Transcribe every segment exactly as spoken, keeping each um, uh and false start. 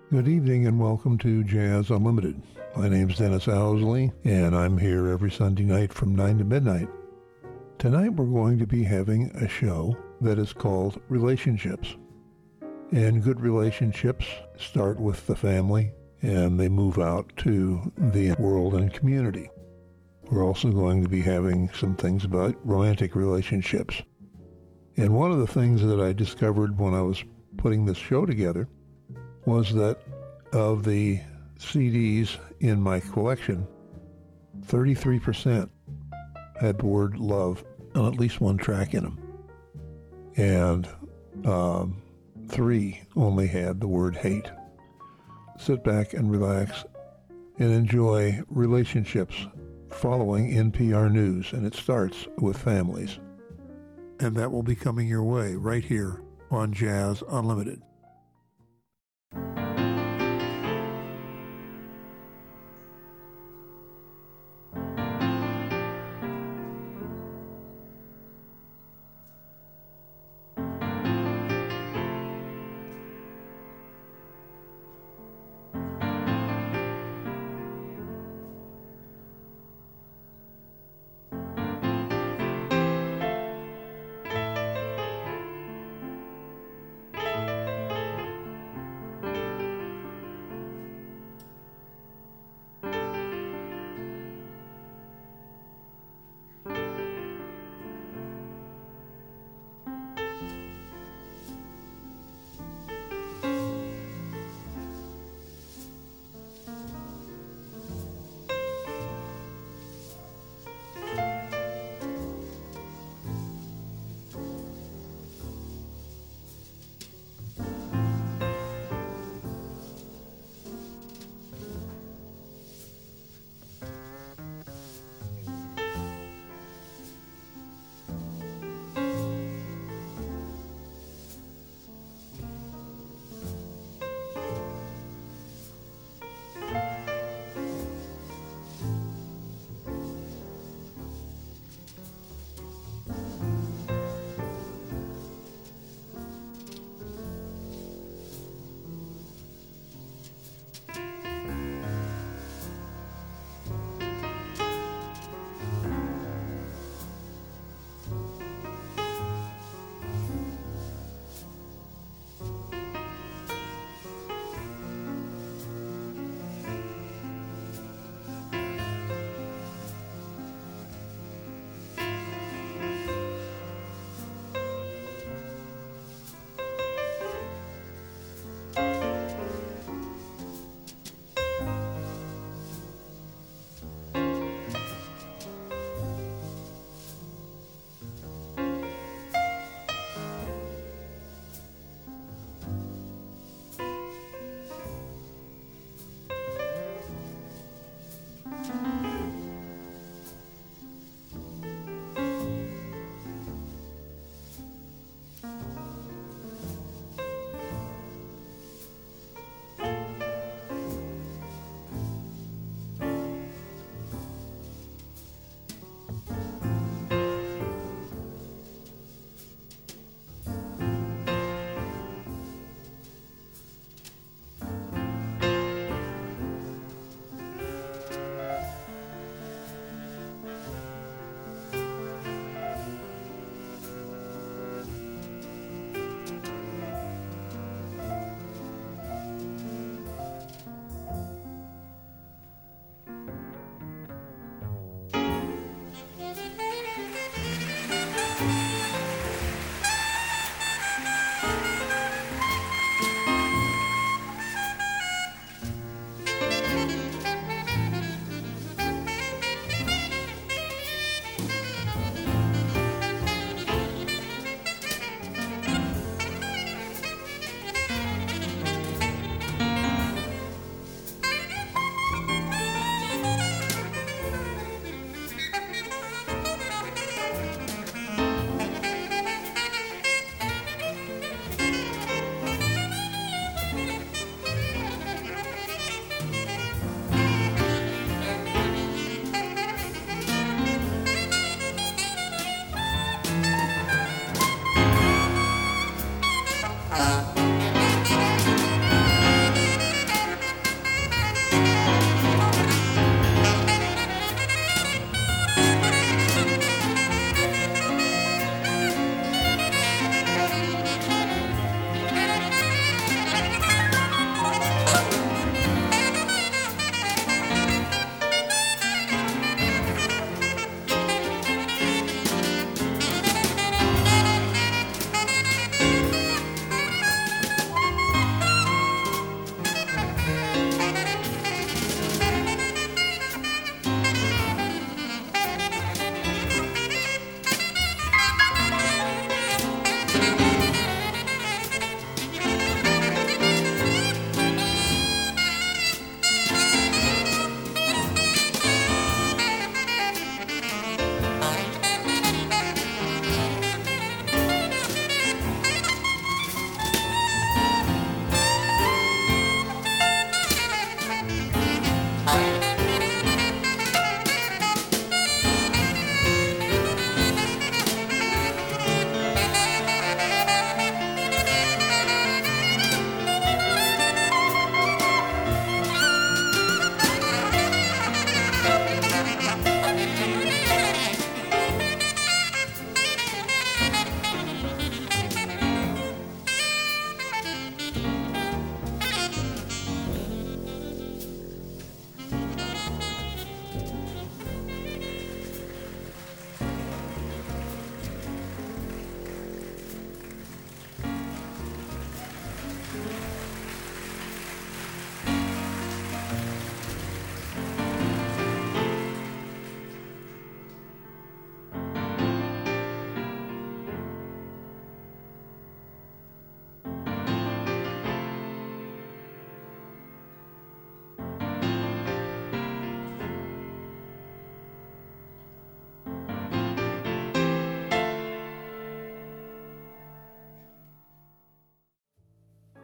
Good evening and welcome to Jazz Unlimited. My name's Dennis Owsley, and I'm here every Sunday night from nine to midnight. Tonight we're going to be having a show that is called Relationships. And good relationships start with the family, and they move out to the world and community. We're also going to be having some things about romantic relationships. And one of the things that I discovered when I was putting this show together was that of the C Ds in my collection, thirty-three percent had the word love on at least one track in them. And um, three only had the word hate. Sit back and relax and enjoy relationships following N P R News, and it starts with families. And that will be coming your way right here on Jazz Unlimited.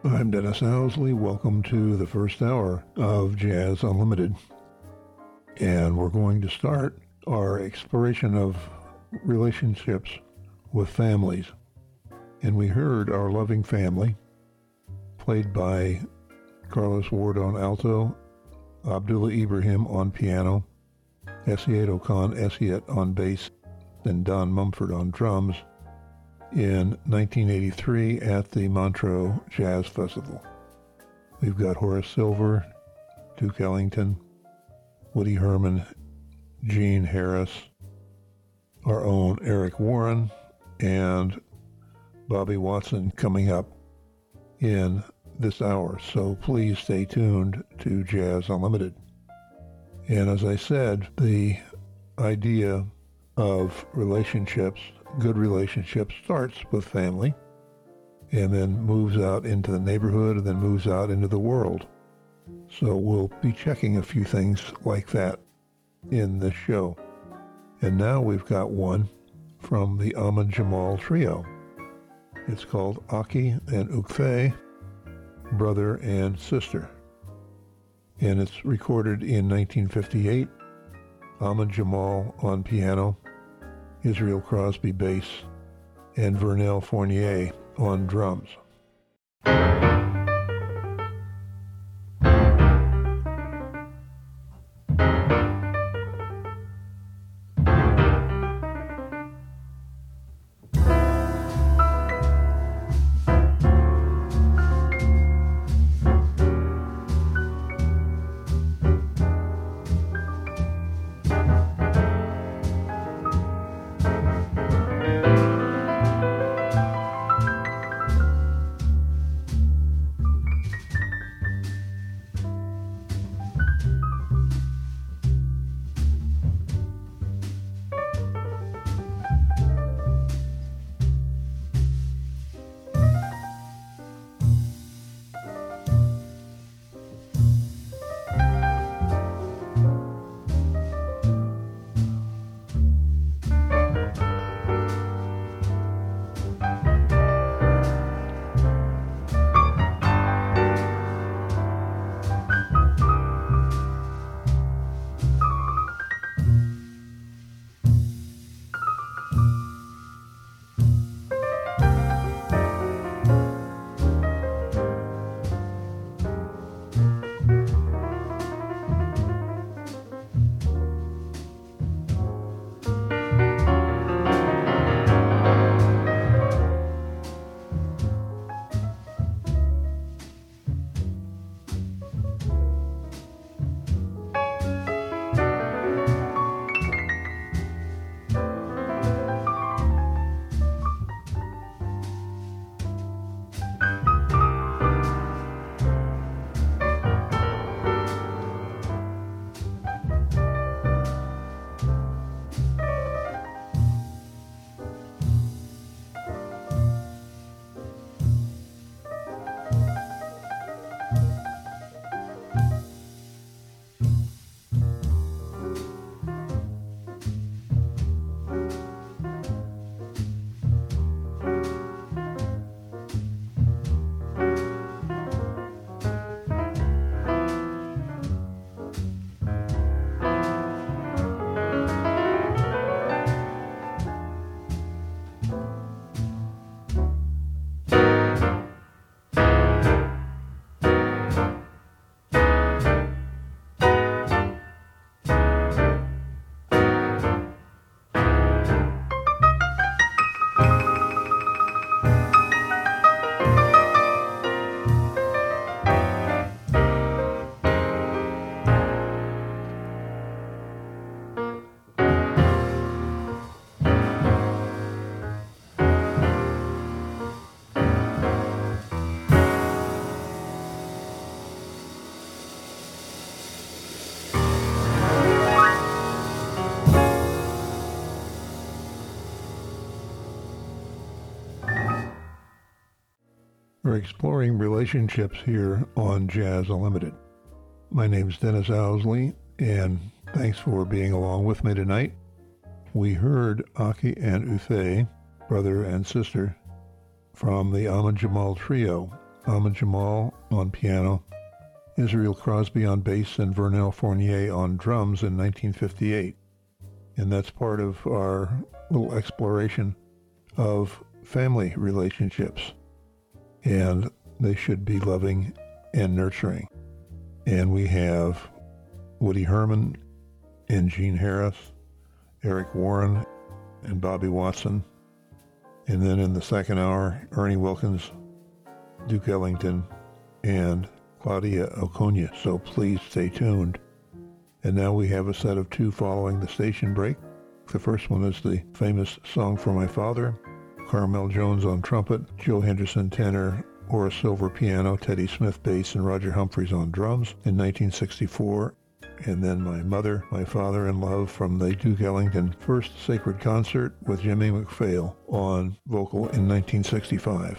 I'm Dennis Owsley. Welcome to the first hour of Jazz Unlimited. And we're going to start our exploration of relationships with families. And we heard Our Loving Family, played by Carlos Ward on alto, Abdullah Ibrahim on piano, Essayet Khan Essayet on bass, and Don Mumford on drums, in nineteen eighty-three at the Montreux Jazz Festival. We've got Horace Silver, Duke Ellington, Woody Herman, Gene Harris, our own Eric Warren, and Bobby Watson coming up in this hour. So please stay tuned to Jazz Unlimited. And as I said, the idea of relationships, good relationships, starts with family and then moves out into the neighborhood and then moves out into the world. So we'll be checking a few things like that in this show. And now we've got one from the Ahmad Jamal Trio. It's called Aki and Ukfe, Brother and Sister. And it's recorded in nineteen fifty-eight. Ahmad Jamal on piano, Israel Crosby bass, and Vernel Fournier on drums. We're exploring relationships here on Jazz Unlimited. My name's Dennis Owsley, and thanks for being along with me tonight. We heard Aki and Ukfe, Brother and Sister, from the Ahmad Jamal Trio, Ahmad Jamal on piano, Israel Crosby on bass, and Vernel Fournier on drums in nineteen fifty-eight. And that's part of our little exploration of family relationships. And they should be loving and nurturing. And we have Woody Herman and Gene Harris, Eric Warren and Bobby Watson. And then in the second hour, Ernie Wilkins, Duke Ellington, and Claudia Oconia. So please stay tuned. And now we have a set of two following the station break. The first one is the famous Song for My Father, Carmel Jones on trumpet, Joe Henderson tenor, Horace Silver piano, Teddy Smith bass, and Roger Humphreys on drums in nineteen sixty-four. And then My Mother, My Father in Love from the Duke Ellington First Sacred Concert with Jimmy McPhail on vocal in nineteen sixty-five.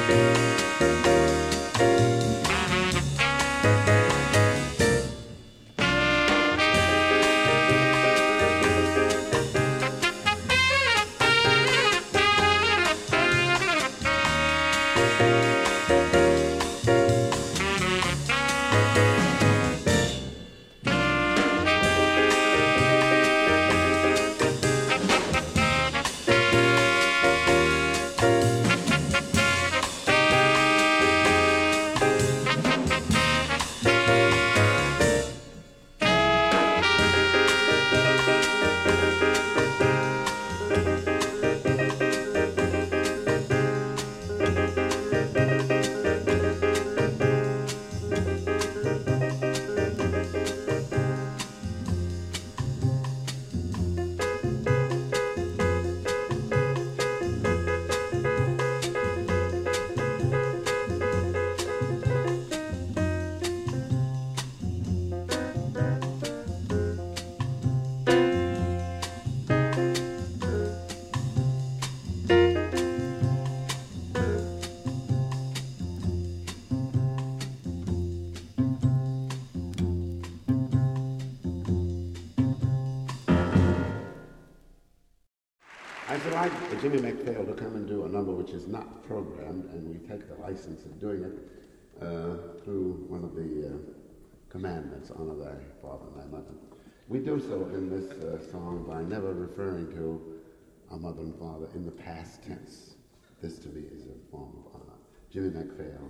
I'd like Jimmy McPhail to come and do a number which is not programmed, and we take the license of doing it uh, through one of the uh, commandments, honor thy father and thy mother. We do so in this uh, song by never referring to our mother and father in the past tense. This to me is a form of honor. Jimmy McPhail.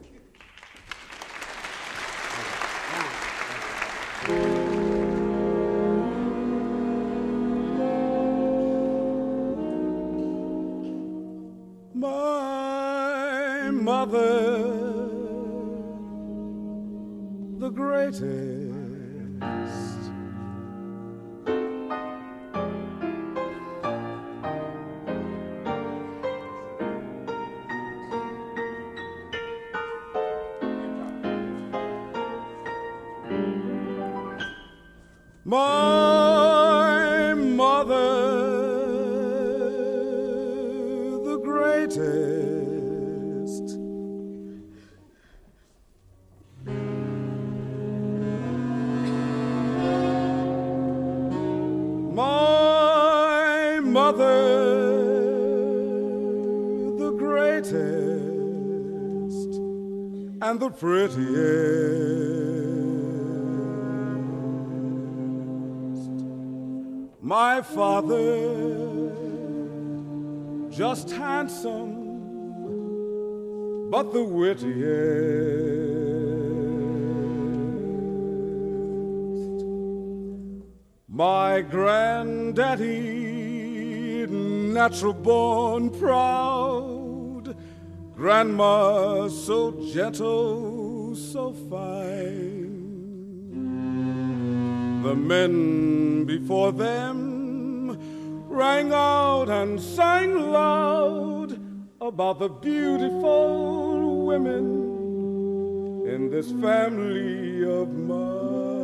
My mother, the greatest, my mother, the greatest. My mother, the greatest and the prettiest. My father, just handsome, but the wittiest. My granddaddy, natural born proud. Grandma, so gentle, so fine. The men before them rang out and sang loud about the beautiful women in this family of mine.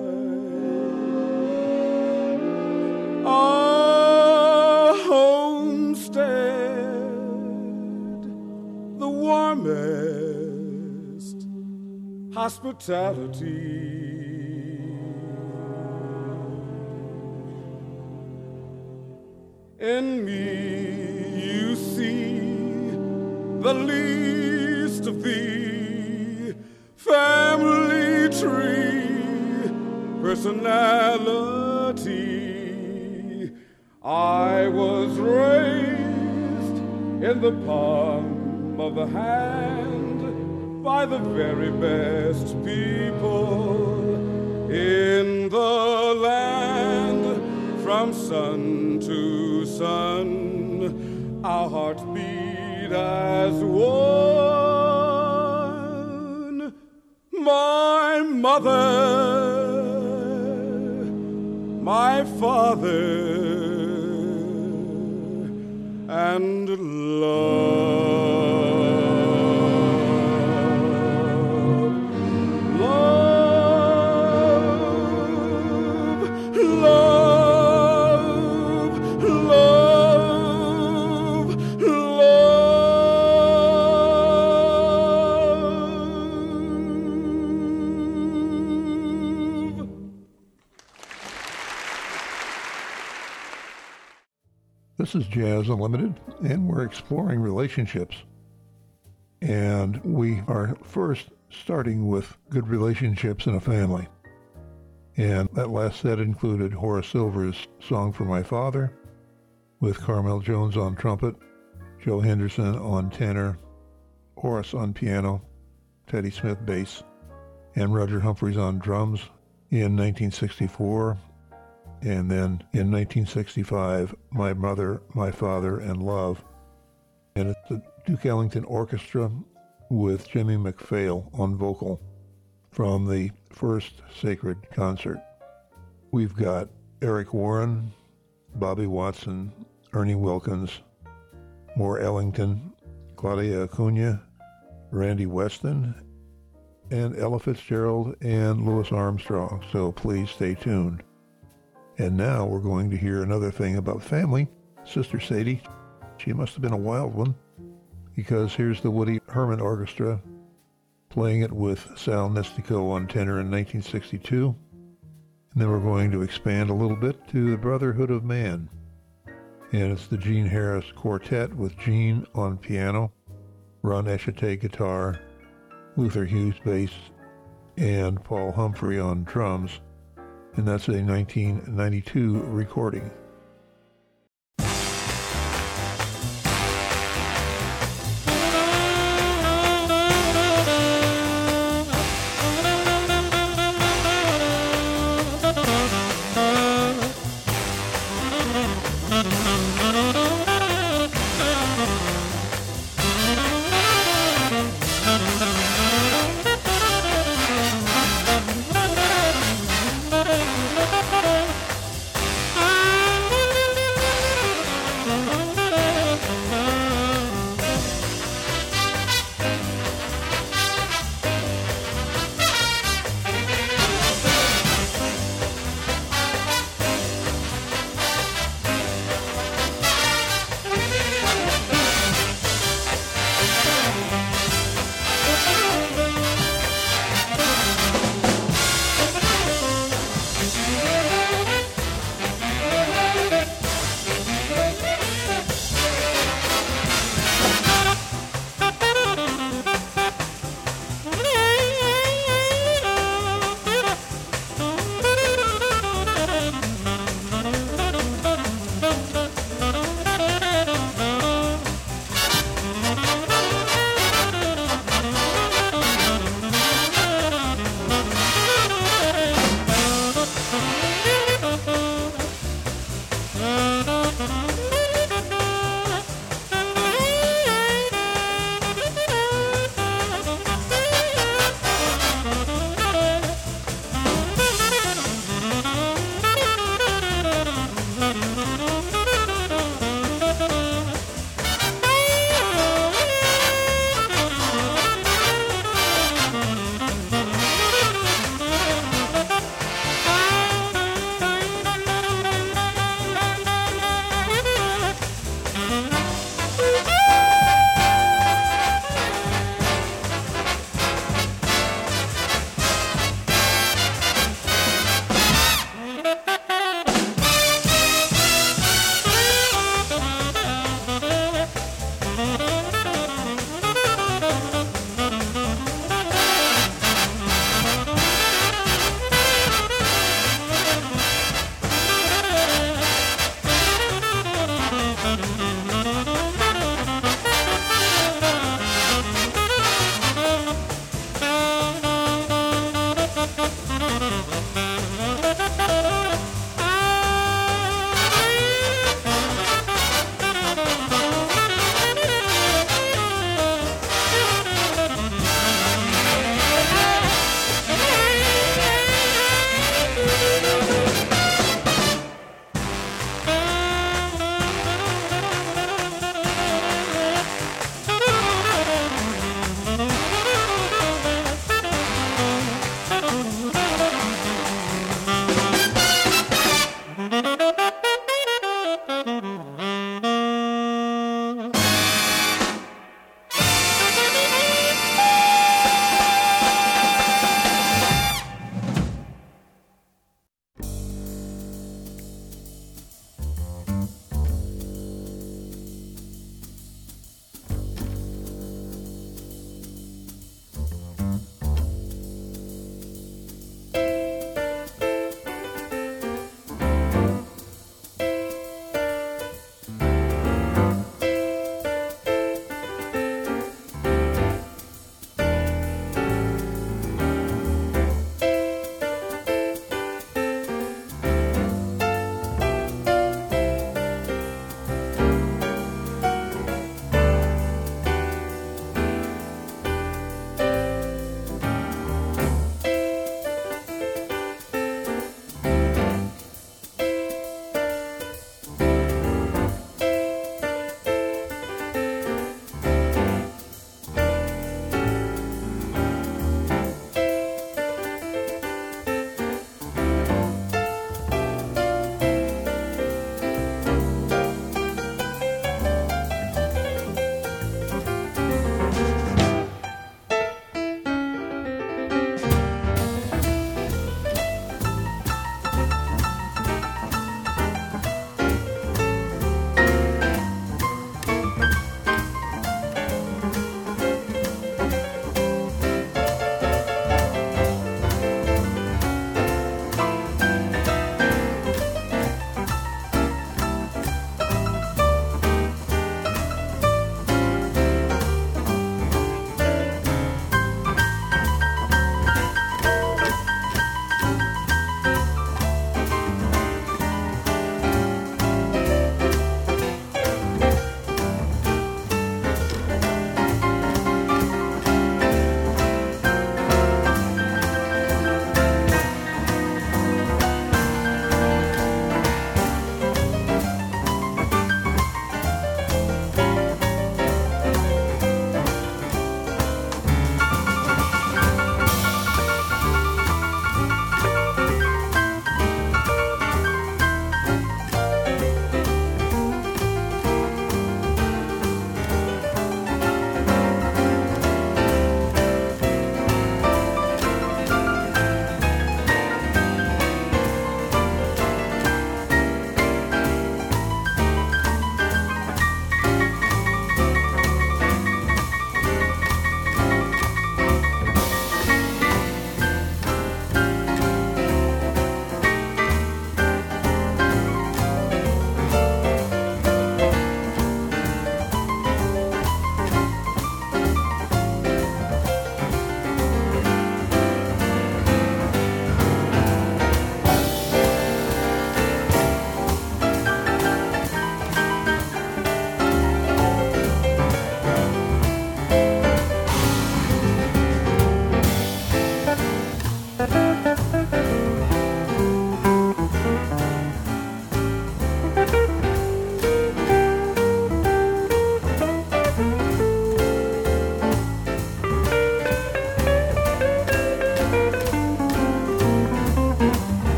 Our homestead, the warmest hospitality. In me you see the least of the family tree personality. I was raised in the palm of the hand by the very best people in the land. From sun to sun, our hearts beat as one. My mother, my father, and love. This is Jazz Unlimited, and we're exploring relationships. And we are first starting with good relationships in a family. And that last set included Horace Silver's Song for My Father, with Carmel Jones on trumpet, Joe Henderson on tenor, Horace on piano, Teddy Smith bass, and Roger Humphreys on drums in nineteen sixty-four. And then in nineteen sixty-five, My Mother, My Father, and Love. And it's the Duke Ellington Orchestra with Jimmy MacPhail on vocal from the first Sacred Concert. We've got Eric Warren, Bobby Watson, Ernie Wilkins, Moore Ellington, Claudia Acuna, Randy Weston, and Ella Fitzgerald and Louis Armstrong. So please stay tuned. And now we're going to hear another thing about family. Sister Sadie, she must have been a wild one, because here's the Woody Herman Orchestra playing it with Sal Nestico on tenor in nineteen sixty-two. And then we're going to expand a little bit to the Brotherhood of Man. And it's the Gene Harris Quartet with Gene on piano, Ron Eshete guitar, Luther Hughes bass, and Paul Humphrey on drums. And that's a nineteen ninety-two recording. Ah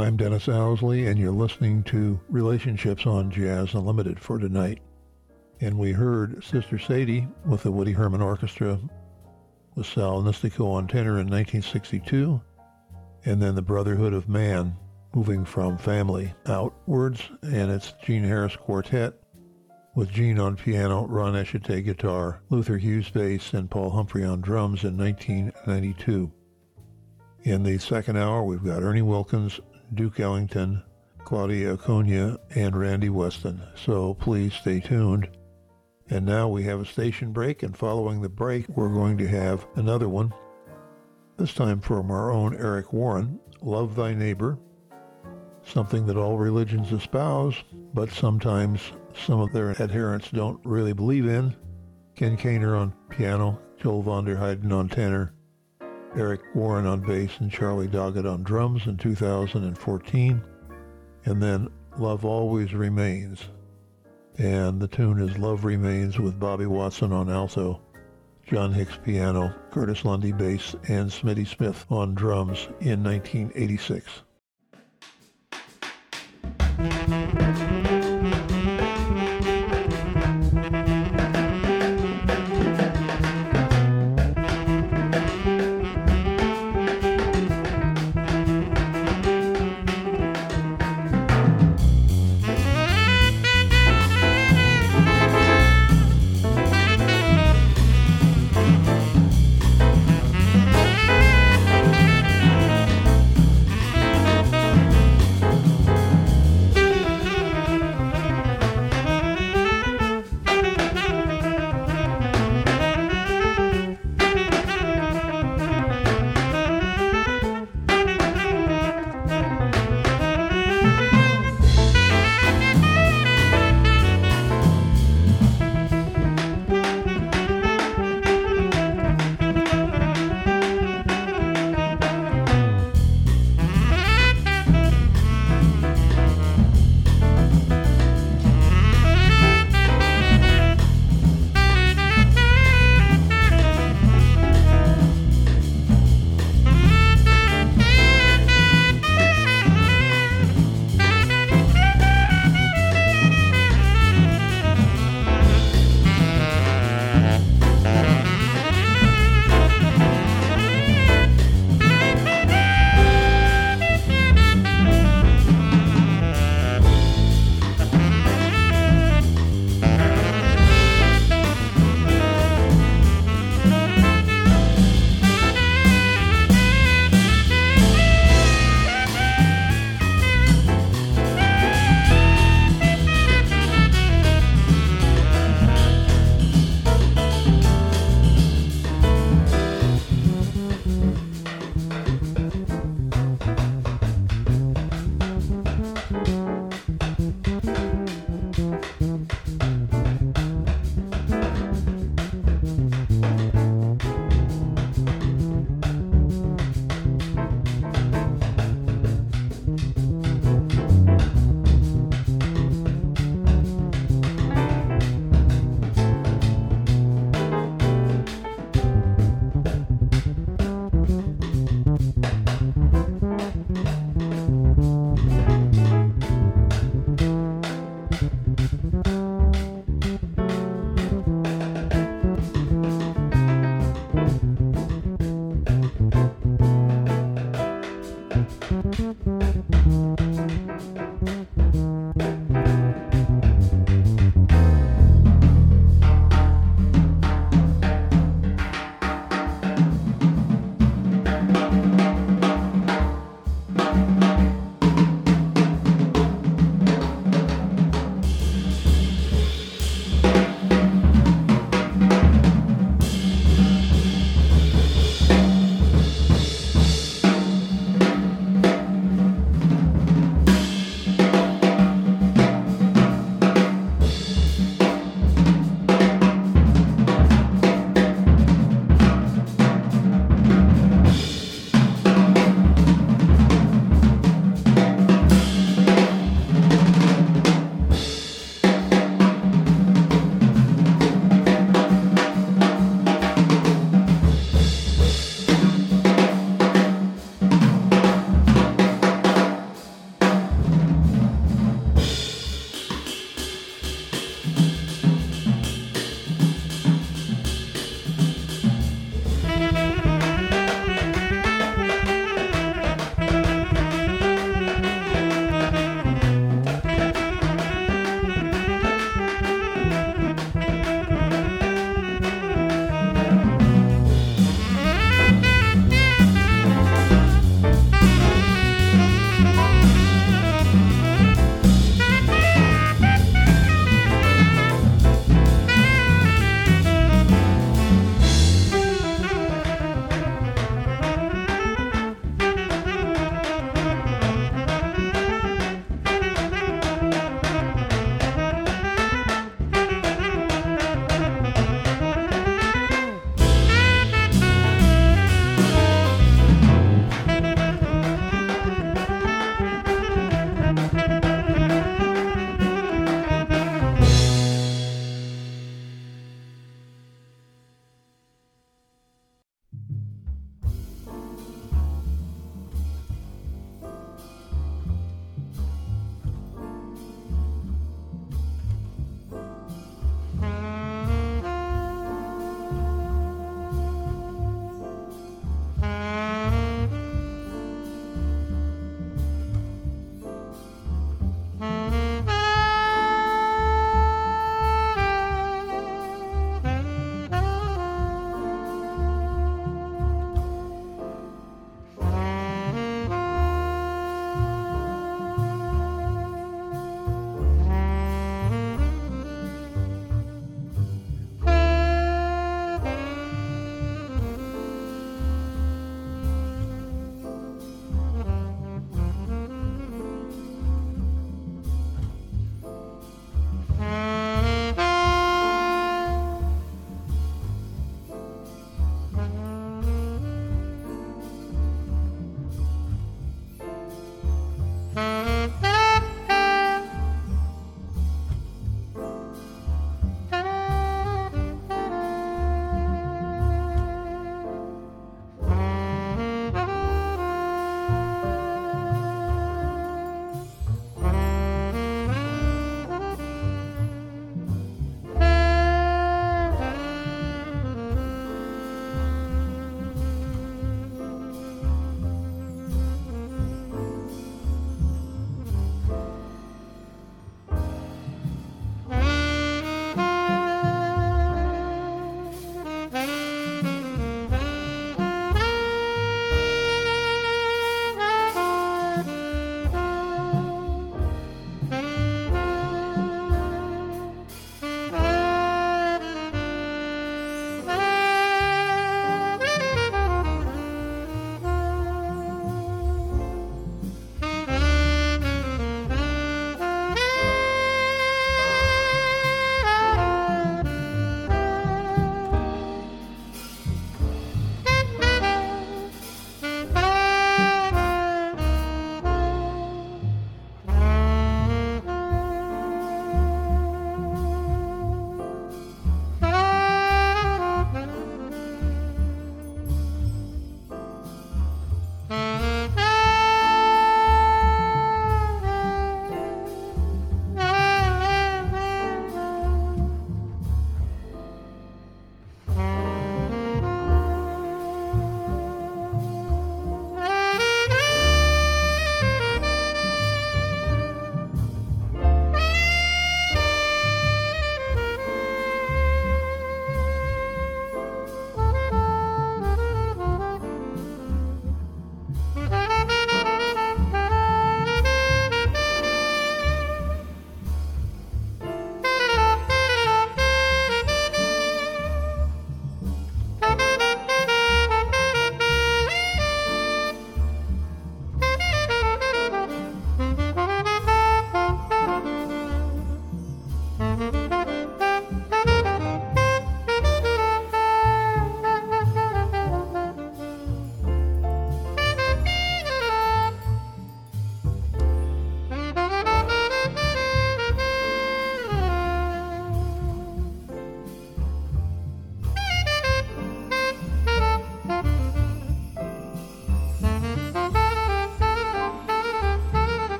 I'm Dennis Owsley, and you're listening to Relationships on Jazz Unlimited for tonight. And we heard Sister Sadie with the Woody Herman Orchestra with Sal Nistico on tenor in nineteen sixty-two, and then the Brotherhood of Man, moving from family outwards, and it's Gene Harris Quartet with Gene on piano, Ron Eshite guitar, Luther Hughes bass, and Paul Humphrey on drums in nineteen ninety-two. In the second hour, we've got Ernie Wilkins, Duke Ellington, Claudia Acuna, and Randy Weston, so please stay tuned. And now we have a station break, and following the break, we're going to have another one, this time from our own Eric Warren, Love Thy Neighbor, something that all religions espouse, but sometimes some of their adherents don't really believe in. Ken Kaner on piano, Joel von der Heiden on tenor, Eric Warren on bass, and Charlie Doggett on drums in two thousand fourteen. And then Love Always Remains. And the tune is Love Remains with Bobby Watson on alto, John Hicks piano, Curtis Lundy bass, and Smitty Smith on drums in nineteen eighty-six.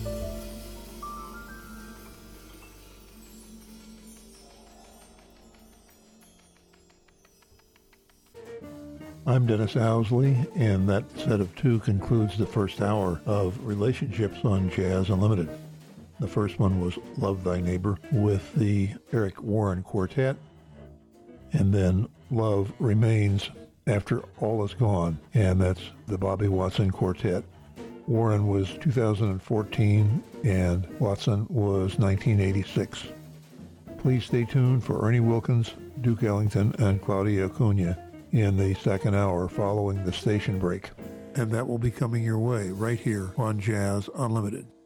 I'm Dennis Owsley, and that set of two concludes the first hour of Relationships on Jazz Unlimited. The first one was Love Thy Neighbor with the Eric Warren Quartet, and then Love Remains After All Is Gone, and that's the Bobby Watson Quartet. Warren was two thousand fourteen, and Watson was nineteen eighty-six. Please stay tuned for Ernie Wilkins, Duke Ellington, and Claudia Acuna in the second hour following the station break. And that will be coming your way right here on Jazz Unlimited.